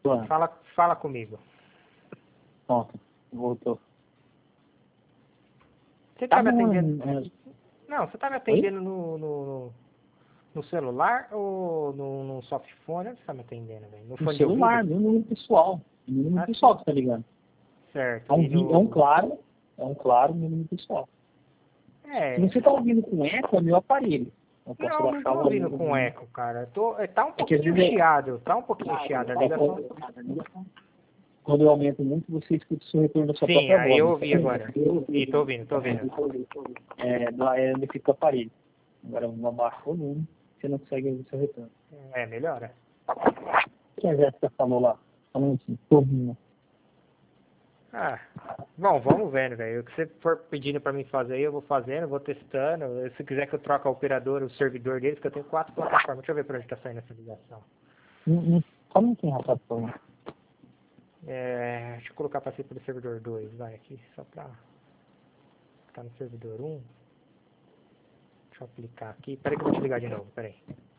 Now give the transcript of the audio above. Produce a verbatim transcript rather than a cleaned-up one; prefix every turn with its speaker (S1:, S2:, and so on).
S1: Ué,
S2: Fala, fala comigo.
S1: pronto, voltou.
S2: Você tá
S1: Tá
S2: me
S1: bom,
S2: atendendo?
S1: é,
S2: Não, você tá me
S1: oi?
S2: atendendo no, no, no celular ou no, no softphone? Onde você tá me atendendo, velho? No
S1: No
S2: fone de
S1: celular,
S2: ouvido?
S1: meu número pessoal. Meu número
S2: Ah,
S1: pessoal
S2: sim.
S1: que tá ligando. É
S2: Certo.
S1: um,
S2: E
S1: vi- é um
S2: no...
S1: claro, é um claro meu número pessoal. Se
S2: É...
S1: você tá ouvindo com eco, é meu aparelho. Eu posso
S2: Não, não tô
S1: baixar o
S2: ouvindo com
S1: volume.
S2: eco, cara. Tô, é, tá um
S1: É que às
S2: pouquinho
S1: vezes é,
S2: chiado. Tá um pouquinho chiado a
S1: é
S2: ligação.
S1: quando, quando eu aumento muito, você escuta o seu retorno da sua
S2: Sim,
S1: própria
S2: aí
S1: voz.
S2: eu
S1: Isso
S2: ouvi agora.
S1: é,
S2: E tô ouvindo, tô ouvindo.
S1: é, dá- é onde fica o aparelho. Agora, eu abaixo o volume, você não consegue ouvir o seu retorno.
S2: É, melhora.
S1: O que a Jéssica falou lá? Falando assim, tô ouvindo.
S2: Ah, bom, vamos vendo, velho. O que você for pedindo pra mim fazer aí, eu vou fazendo, vou testando. Se quiser que eu troque a operadora, o servidor deles, porque eu tenho quatro plataformas. Deixa eu ver por onde tá saindo essa ligação.
S1: Não, não, só não tem rapaz, por favor.
S2: É, deixa eu colocar pra ser pelo servidor dois, vai aqui, só pra... Tá no servidor um. Deixa eu aplicar aqui. Peraí que eu vou te ligar de novo, peraí.